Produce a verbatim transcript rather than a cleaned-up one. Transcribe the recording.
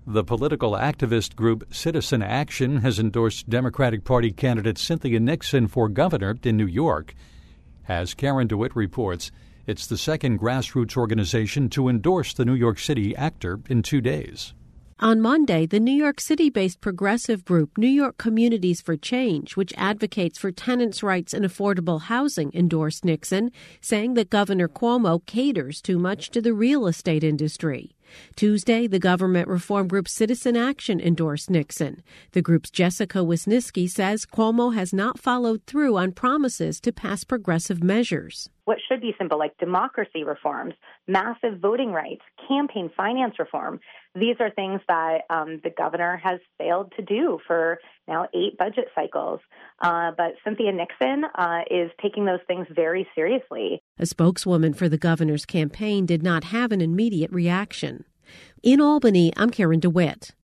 The political activist group Citizen Action has endorsed Democratic Party candidate Cynthia Nixon for governor in New York. As Karen DeWitt reports, it's the second grassroots organization to endorse the New York City actor in two days. On Monday, the New York City-based progressive group New York Communities for Change, which advocates for tenants' rights and affordable housing, endorsed Nixon, saying that Governor Cuomo caters too much to the real estate industry. Tuesday, the government reform group Citizen Action endorsed Nixon. The group's Jessica Wisniewski says Cuomo has not followed through on promises to pass progressive measures. What should be simple, like democracy reforms, massive voting rights, campaign finance reform, these are things that um, the governor has failed to do for now eight budget cycles. Uh, but Cynthia Nixon uh, is taking those things very seriously. A spokeswoman for the governor's campaign did not have an immediate reaction. In Albany, I'm Karen DeWitt.